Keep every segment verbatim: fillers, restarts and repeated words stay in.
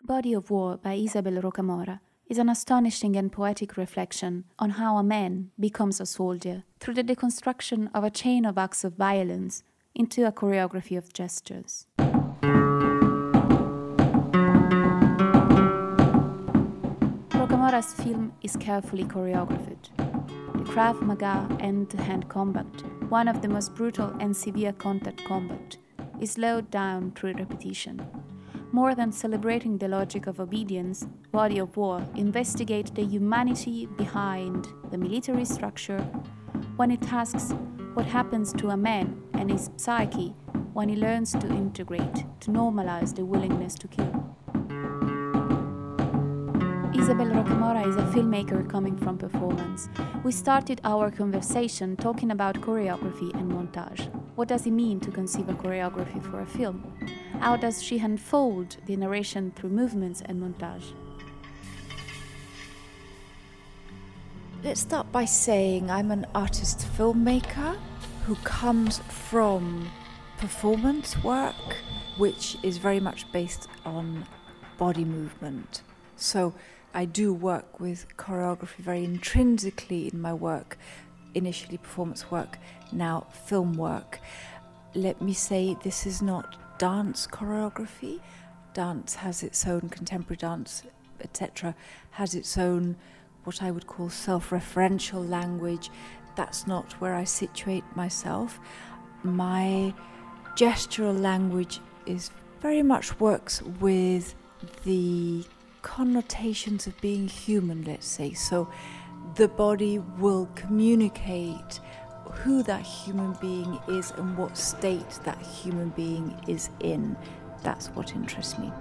Body of War by Isabel Rocamora is an astonishing and poetic reflection on how a man becomes a soldier through the deconstruction of a chain of acts of violence into a choreography of gestures. Rocamora's film is carefully choreographed. The Krav Maga hand-to-hand combat, one of the most brutal and severe contact combat, is slowed down through repetition. More than celebrating the logic of obedience, Body of War investigates the humanity behind the military structure when it asks what happens to a man and his psyche when he learns to integrate, to normalize the willingness to kill. Isabel Rocamora is a filmmaker coming from performance. We started our conversation talking about choreography and montage. What does it mean to conceive a choreography for a film? How does she unfold the narration through movements and montage? Let's start by saying I'm an artist filmmaker who comes from performance work, which is very much based on body movement. So I do work with choreography very intrinsically in my work, initially performance work, now film work. Let me say this is not dance choreography. Dance has its own, contemporary dance, et cetera, has its own what I would call self-referential language. That's not where I situate myself. My gestural language is very much works with the connotations of being human, let's say. So the body will communicate who that human being is and what state that human being is in. That's what interests me.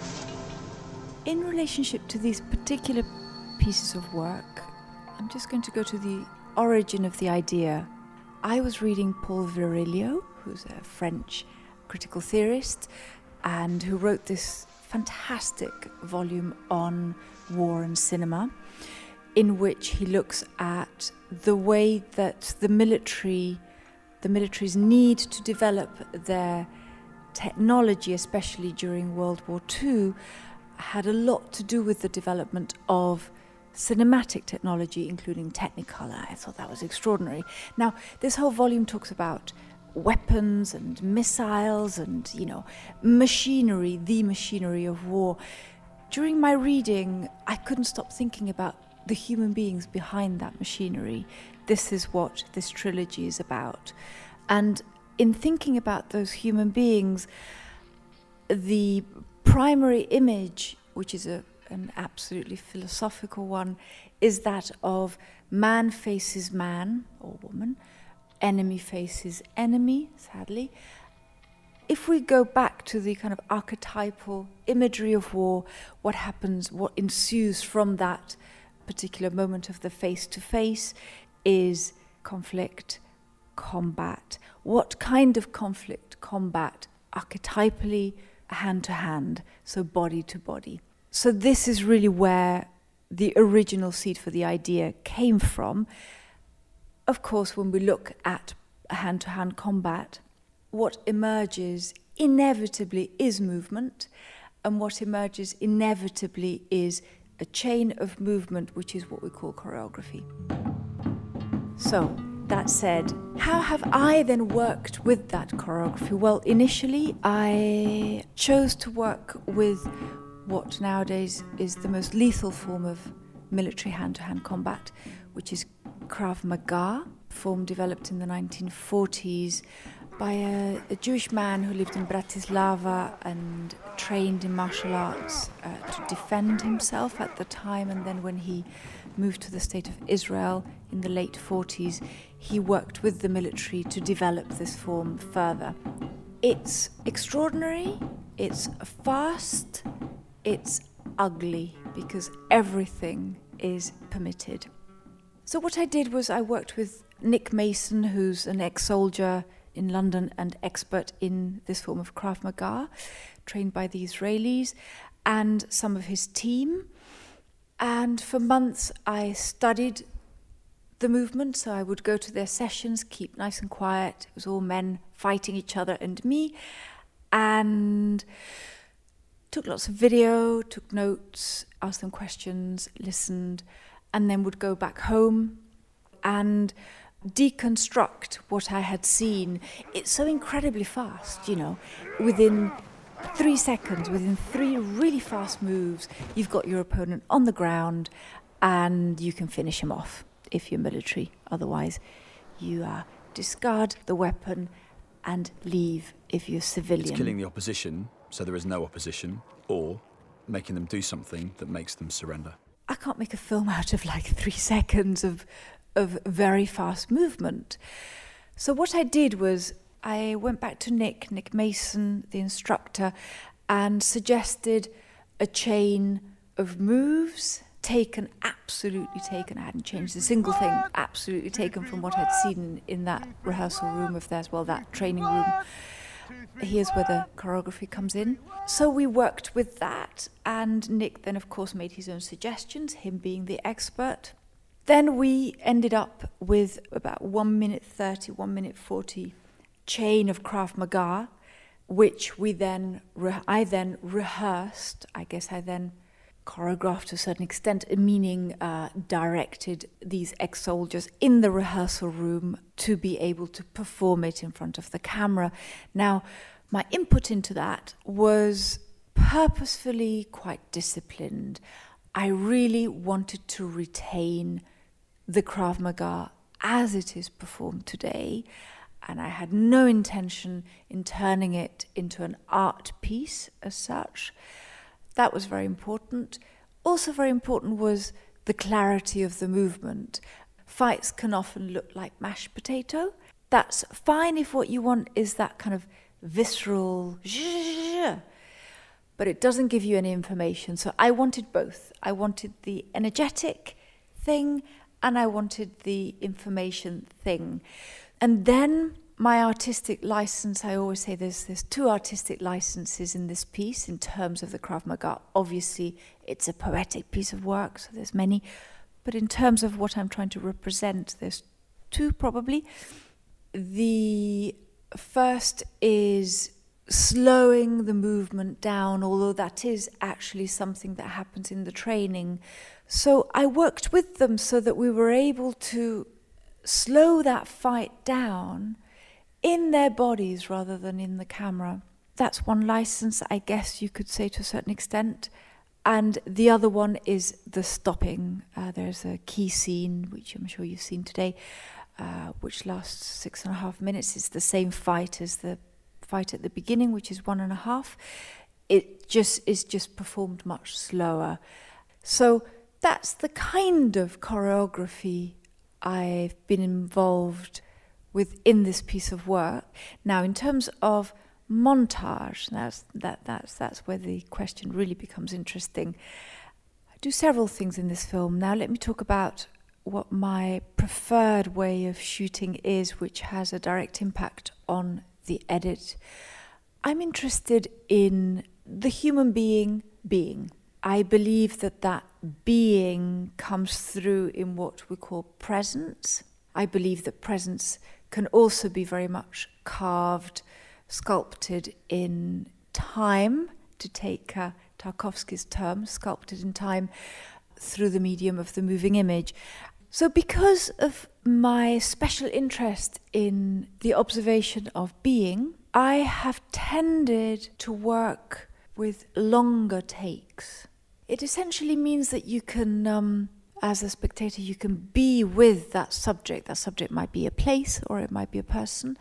In relationship to these particular pieces of work, I'm just going to go to the origin of the idea. I was reading Paul Virilio, who's a French critical theorist, and who wrote this fantastic volume on war and cinema, in which he looks at the way that the military, the military's need to develop their technology, especially during World War Two, had a lot to do with the development of cinematic technology, including Technicolor. I thought that was extraordinary. Now, this whole volume talks about weapons and missiles and, you know, machinery, the machinery of war. During my reading, I couldn't stop thinking about the human beings behind that machinery. This is what this trilogy is about. And in thinking about those human beings, the primary image, which is a, an absolutely philosophical one, is that of man faces man or woman, enemy faces enemy, sadly. If we go back to the kind of archetypal imagery of war, what happens, what ensues from that particular moment of the face-to-face is conflict, combat. What kind of conflict, combat? Archetypally, hand-to-hand, so body-to-body. So this is really where the original seed for the idea came from. Of course, when we look at hand-to-hand combat, what emerges inevitably is movement, and what emerges inevitably is a chain of movement, which is what we call choreography. So, that said, how have I then worked with that choreography? Well, initially, I chose to work with what nowadays is the most lethal form of military hand-to-hand combat, which is Krav Maga, form developed in the nineteen forties by a, a Jewish man who lived in Bratislava and trained in martial arts uh, to defend himself at the time. And then when he moved to the state of Israel in the late forties, he worked with the military to develop this form further. It's extraordinary, it's fast, it's ugly, because everything is permitted. So what I did was I worked with Nick Mason, who's an ex-soldier in London and expert in this form of Krav Maga, trained by the Israelis, and some of his team. And for months I studied the movement, so I would go to their sessions, keep nice and quiet. It was all men fighting each other and me. And took lots of video, took notes, asked them questions, listened, and then would go back home and deconstruct what I had seen. It's so incredibly fast, you know. Within three seconds, within three really fast moves, you've got your opponent on the ground and you can finish him off if you're military. Otherwise, you uh, discard the weapon and leave if you're civilian. It's killing the opposition so there is no opposition, or making them do something that makes them surrender. I can't make a film out of like three seconds of of very fast movement. So what I did was I went back to Nick, Nick Mason, the instructor, and suggested a chain of moves taken, absolutely taken. I hadn't changed a single thing, absolutely taken from what I'd seen in that rehearsal room of theirs, well, that training room. Here's where the choreography comes in. So we worked with that, and Nick then, of course, made his own suggestions, him being the expert. Then we ended up with about one minute thirty, one minute forty chain of Krav Maga, which we then, re- I then rehearsed. I guess I then choreographed to a certain extent, meaning uh, directed these ex-soldiers in the rehearsal room to be able to perform it in front of the camera. Now, my input into that was purposefully quite disciplined. I really wanted to retain the Krav Maga as it is performed today, and I had no intention in turning it into an art piece as such. That was very important. Also very important was the clarity of the movement. Fights can often look like mashed potato. That's fine if what you want is that kind of visceral, but it doesn't give you any information. So I wanted both. I wanted the energetic thing and I wanted the information thing. And then my artistic license, I always say there's, there's two artistic licenses in this piece in terms of the Krav Maga. Obviously, it's a poetic piece of work, so there's many. But in terms of what I'm trying to represent, there's two probably. The first is slowing the movement down, although that is actually something that happens in the training. So I worked with them so that we were able to slow that fight down in their bodies rather than in the camera. That's one license, I guess you could say to a certain extent. And the other one is the stopping. Uh, there's a key scene, which I'm sure you've seen today, uh, which lasts six and a half minutes. It's the same fight as the fight at the beginning, which is one and a half. It just is just performed much slower. So that's the kind of choreography I've been involved with in this piece of work. Now, in terms of montage, that's that that's that's where the question really becomes interesting. I do several things in this film. Now, let me talk about what my preferred way of shooting is, which has a direct impact on the edit. I'm interested in the human being being. I believe that that being comes through in what we call presence. I believe that presence can also be very much carved, sculpted in time, to take uh, Tarkovsky's term, sculpted in time through the medium of the moving image. So because of my special interest in the observation of being, I have tended to work with longer takes. It essentially means that you can, um, as a spectator, you can be with that subject. That subject might be a place or it might be a person.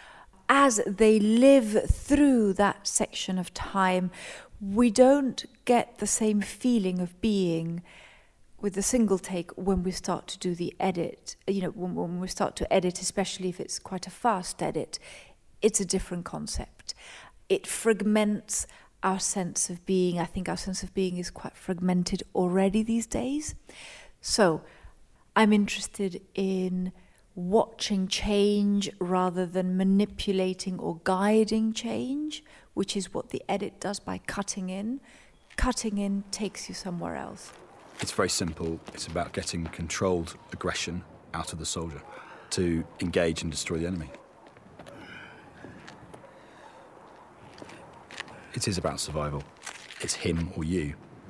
As they live through that section of time, we don't get the same feeling of being with a single take when we start to do the edit. You know, when, when we start to edit, especially if it's quite a fast edit, it's a different concept. It fragments our sense of being. I think our sense of being is quite fragmented already these days. So I'm interested in watching change rather than manipulating or guiding change, which is what the edit does by cutting in. Cutting in takes you somewhere else. It's very simple. It's about getting controlled aggression out of the soldier to engage and destroy the enemy. It is about survival. it's him or you.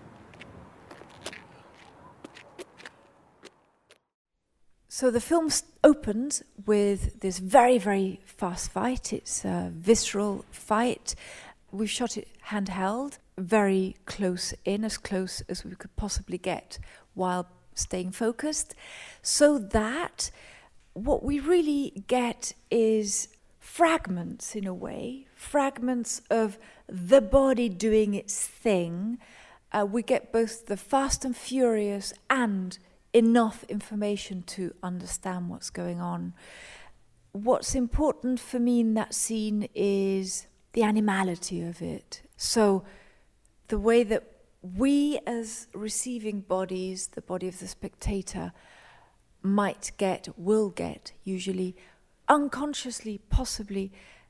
So the film opens with this very, very fast fight. It's a visceral fight. We've shot it handheld, very close in, as close as we could possibly get while staying focused, so that what we really get is fragments, in a way, fragments of the body doing its thing. Uh, we get both the fast and furious and enough information to understand what's going on. What's important for me in that scene is the animality of it. So the way that we as receiving bodies, the body of the spectator, might get, will get, usually, unconsciously, possibly,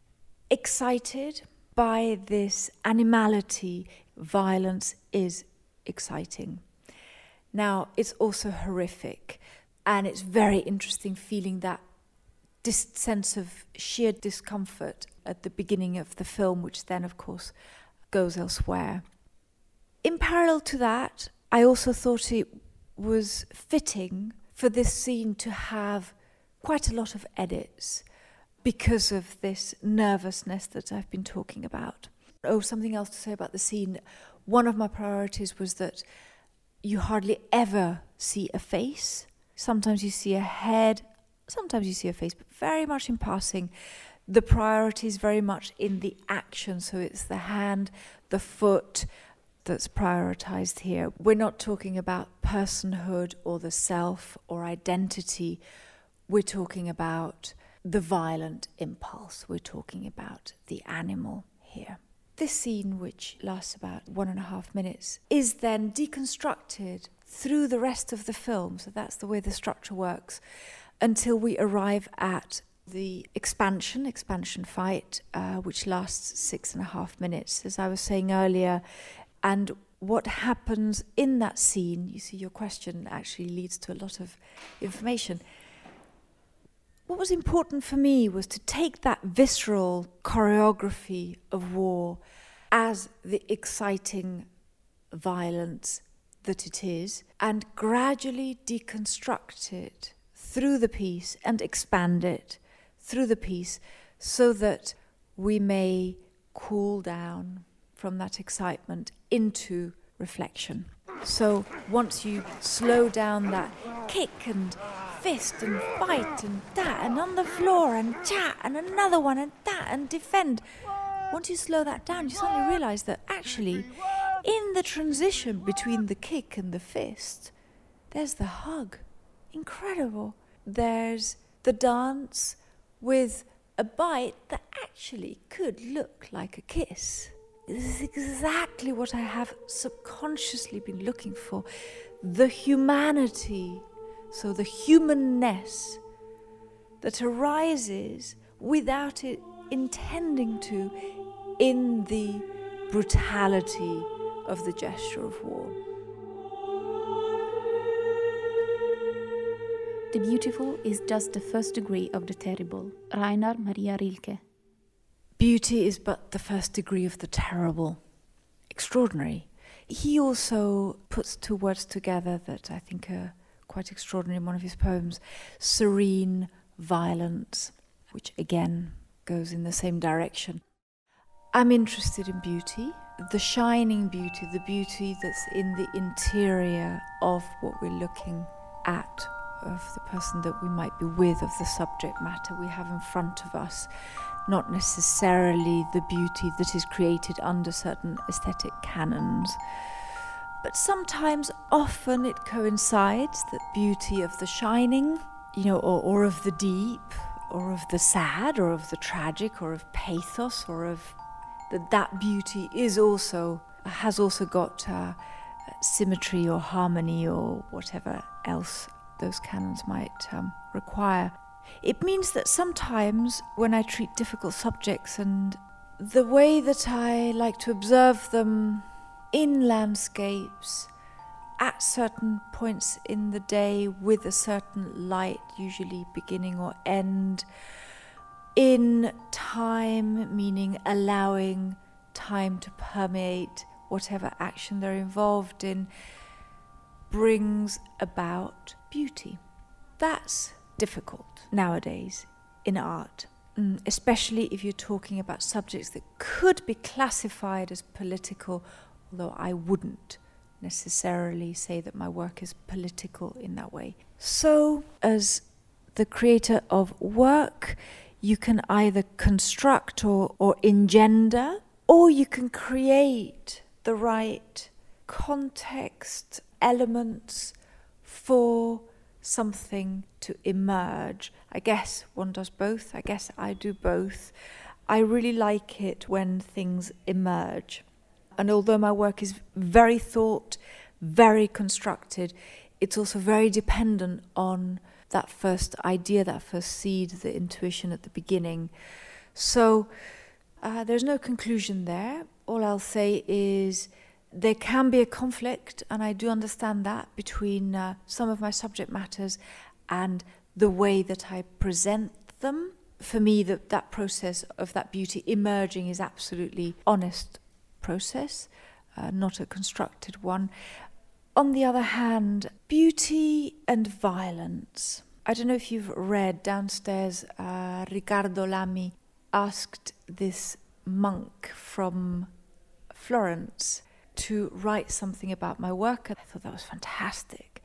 excited by this animality. Violence is exciting. Now, it's also horrific, and it's very interesting feeling that dis- sense of sheer discomfort at the beginning of the film, which then, of course, goes elsewhere. In parallel to that, I also thought it was fitting for this scene to have quite a lot of edits because of this nervousness that I've been talking about. Oh, something else to say about the scene. One of my priorities was that you hardly ever see a face. Sometimes you see a head, sometimes you see a face, but very much in passing. The priority is very much in the action, so it's the hand, the foot that's prioritized here. We're not talking about personhood or the self or identity. We're talking about the violent impulse. We're talking about the animal here. This scene, which lasts about one and a half minutes, is then deconstructed through the rest of the film. So that's the way the structure works, until we arrive at the expansion, expansion fight, uh, which lasts six and a half minutes, as I was saying earlier. And what happens in that scene, you see, your question actually leads to a lot of information. What was important for me was to take that visceral choreography of war as the exciting violence that it is, and gradually deconstruct it through the piece and expand it through the piece so that we may cool down from that excitement into reflection. So once you slow down that kick and fist and fight and that and on the floor and chat and another one and that and defend, once you slow that down, you suddenly realize that actually in the transition between the kick and the fist, there's the hug. Incredible. There's the dance with a bite that actually could look like a kiss. This is exactly what I have subconsciously been looking for. The humanity, so the humanness that arises without it intending to in the brutality of the gesture of war. The beautiful is just the first degree of the terrible. Rainer Maria Rilke. Beauty is but the first degree of the terrible. Extraordinary. He also puts two words together that I think are quite extraordinary in one of his poems. Serene violence, which again goes in the same direction. I'm interested in beauty, the shining beauty, the beauty that's in the interior of what we're looking at, of the person that we might be with, of the subject matter we have in front of us. Not necessarily the beauty that is created under certain aesthetic canons. But sometimes, often it coincides, that beauty of the shining, you know, or, or of the deep, or of the sad, or of the tragic, or of pathos, or of that that beauty is also, has also got uh, symmetry or harmony or whatever else those canons might um, require. It means that sometimes when I treat difficult subjects, and the way that I like to observe them in landscapes at certain points in the day with a certain light, usually beginning or end, in time, meaning allowing time to permeate whatever action they're involved in, brings about beauty. That's difficult nowadays in art, especially if you're talking about subjects that could be classified as political, although I wouldn't necessarily say that my work is political in that way. So, as the creator of work, you can either construct or, or engender, or you can create the right context, elements for something to emerge. I guess one does both. I guess I do both. I really like it when things emerge. And although my work is very thought, very constructed, it's also very dependent on that first idea, that first seed, the intuition at the beginning. So uh, there's no conclusion there. All I'll say is there can be a conflict, and I do understand that, between uh, some of my subject matters and the way that I present them. For me, the, that process of that beauty emerging is absolutely honest process, uh, not a constructed one. On the other hand, beauty and violence. I don't know if you've read downstairs, uh, Riccardo Lamy asked this monk from Florence to write something about my work. I thought that was fantastic.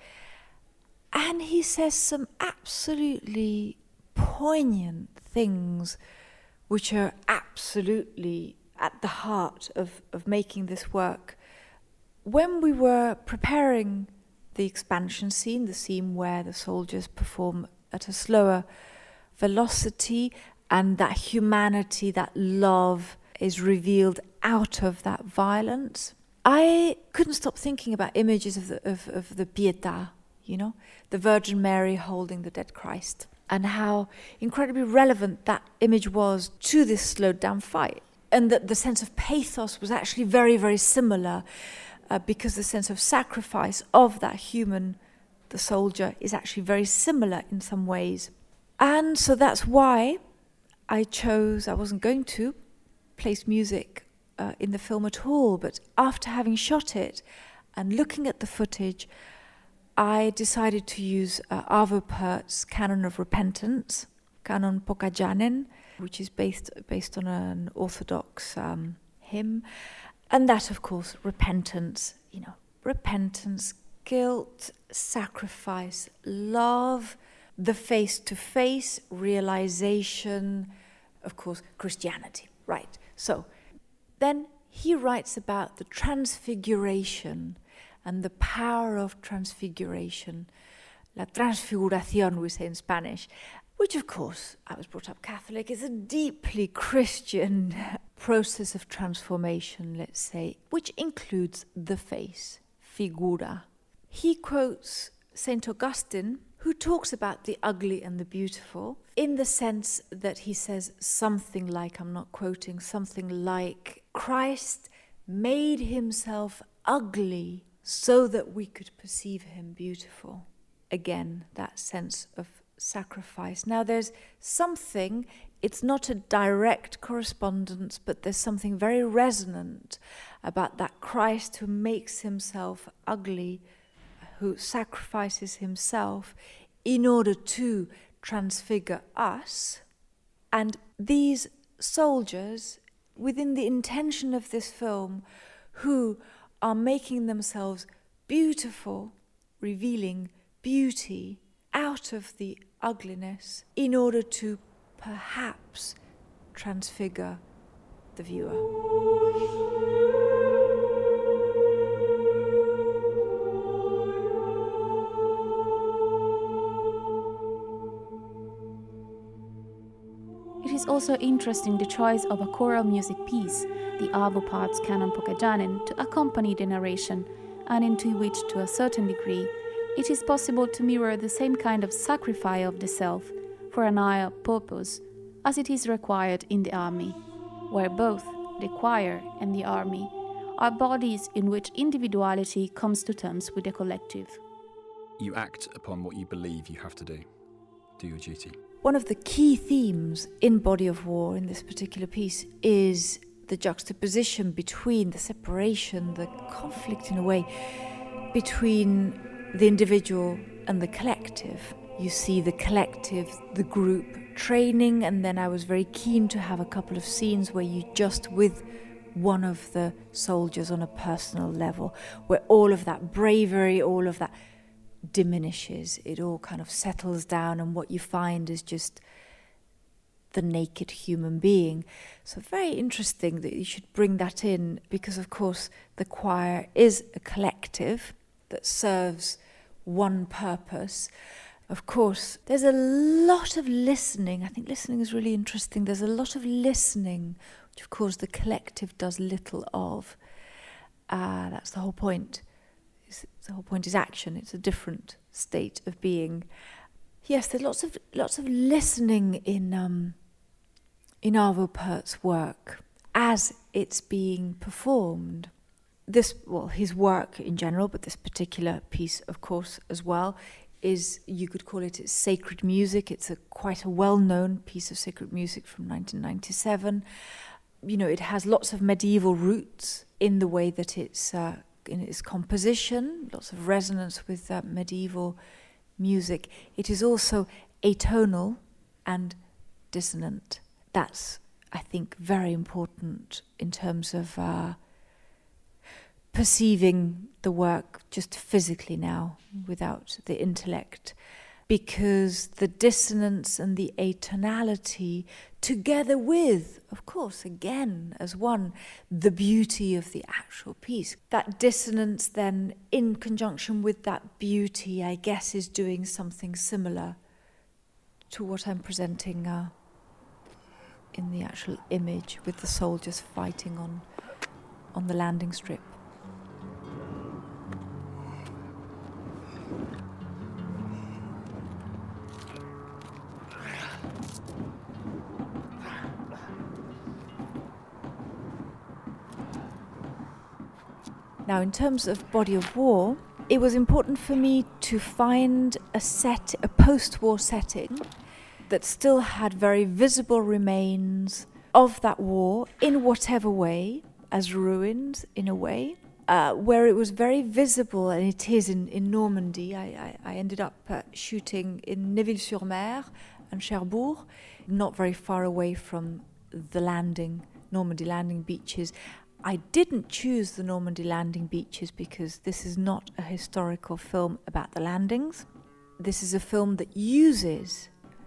And he says some absolutely poignant things which are absolutely at the heart of, of making this work. When we were preparing the expansion scene, the scene where the soldiers perform at a slower velocity, and that humanity, that love is revealed out of that violence, I couldn't stop thinking about images of the, of, of the Pietà, you know, the Virgin Mary holding the dead Christ, and how incredibly relevant that image was to this slowed down fight. And that the sense of pathos was actually very, very similar, uh, because the sense of sacrifice of that human, the soldier, is actually very similar in some ways. And so that's why I chose, I wasn't going to place music uh, in the film at all, but after having shot it and looking at the footage, I decided to use uh, Arvo Pärt's Canon of Repentance, Canon Pokajanen, which is based based on an Orthodox um, hymn. And that, of course, repentance, you know, repentance, guilt, sacrifice, love, the face-to-face realization, of course, Christianity, right? So then he writes about the transfiguration and the power of transfiguration, la transfiguración, we say in Spanish, which, of course, I was brought up Catholic, is a deeply Christian process of transformation, let's say, which includes the face, figura. He quotes Saint Augustine, who talks about the ugly and the beautiful, in the sense that he says something like, I'm not quoting, something like, Christ made himself ugly so that we could perceive him beautiful. Again, that sense of sacrifice. Now there's something, it's not a direct correspondence, but there's something very resonant about that Christ who makes himself ugly, who sacrifices himself in order to transfigure us. And these soldiers, within the intention of this film, who are making themselves beautiful, revealing beauty out of the ugliness in order to perhaps transfigure the viewer. It is also interesting the choice of a choral music piece, the Arvo Pärt's Canon Pokajanen, to accompany the narration, and into which, to a certain degree, it is possible to mirror the same kind of sacrifice of the self for an higher purpose as it is required in the army, where both the choir and the army are bodies in which individuality comes to terms with the collective. You act upon what you believe you have to do. Do your duty. One of the key themes in Body of War, in this particular piece, is the juxtaposition between the separation, the conflict in a way, between the individual and the collective. You see the collective, the group training, and then I was very keen to have a couple of scenes where you just with one of the soldiers on a personal level, where all of that bravery, all of that diminishes. It all kind of settles down, and what you find is just the naked human being. So very interesting that you should bring that in, because of course the choir is a collective that serves one purpose. Of course, there's a lot of listening. I think listening is really interesting. There's a lot of listening, which of course the collective does little of. Uh, that's the whole point. It's, the whole point is action. It's a different state of being. Yes, there's lots of lots of listening in um, in Arvo Pärt's work as it's being performed. This, well, his work in general, but this particular piece, of course, as well, is, you could call it, it's sacred music. It's a quite a well-known piece of sacred music from nineteen ninety-seven. You know, it has lots of medieval roots in the way that it's uh, in its composition, lots of resonance with uh, medieval music. It is also atonal and dissonant. That's, I think, very important in terms of uh, perceiving the work just physically now, without the intellect, because the dissonance and the atonality, together with, of course, again, as one, the beauty of the actual piece. That dissonance then, in conjunction with that beauty, I guess, is doing something similar to what I'm presenting uh, in the actual image, with the soldiers fighting on on the landing strip. Now, in terms of body of war, it was important for me to find a set, a post-war setting that still had very visible remains of that war in whatever way, as ruins in a way, uh, where it was very visible, and it is in, in Normandy. I, I, I ended up uh, shooting in Neuville-sur-Mer and Cherbourg, not very far away from the landing, Normandy landing beaches. I didn't choose the Normandy landing beaches because this is not a historical film about the landings. This is a film that uses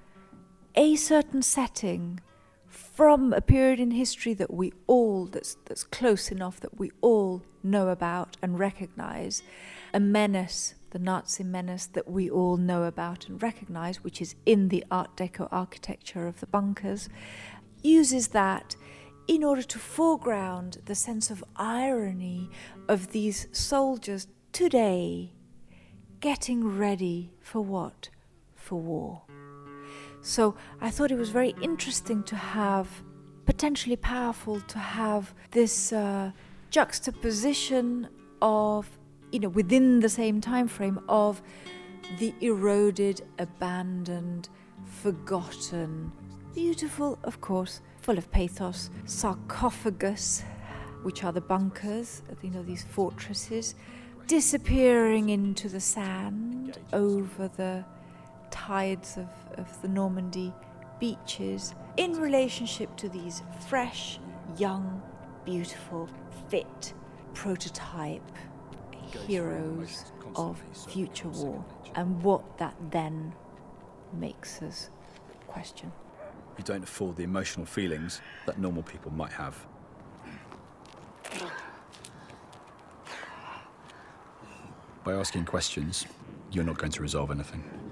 a certain setting from a period in history that we all, that's, that's close enough that we all know about and recognize, a menace, the Nazi menace that we all know about and recognize, which is in the Art Deco architecture of the bunkers, uses that in order to foreground the sense of irony of these soldiers today getting ready for what? For war. So I thought it was very interesting to have, potentially powerful to have this uh, juxtaposition of, you know, within the same time frame of the eroded, abandoned, forgotten, beautiful, of course, full of pathos, sarcophagus, which are the bunkers, you know, these fortresses, disappearing into the sand over the tides of, of the Normandy beaches, in relationship to these fresh, young, beautiful, fit, prototype heroes of future war, and what that then makes us question. You don't afford the emotional feelings that normal people might have. By asking questions, you're not going to resolve anything.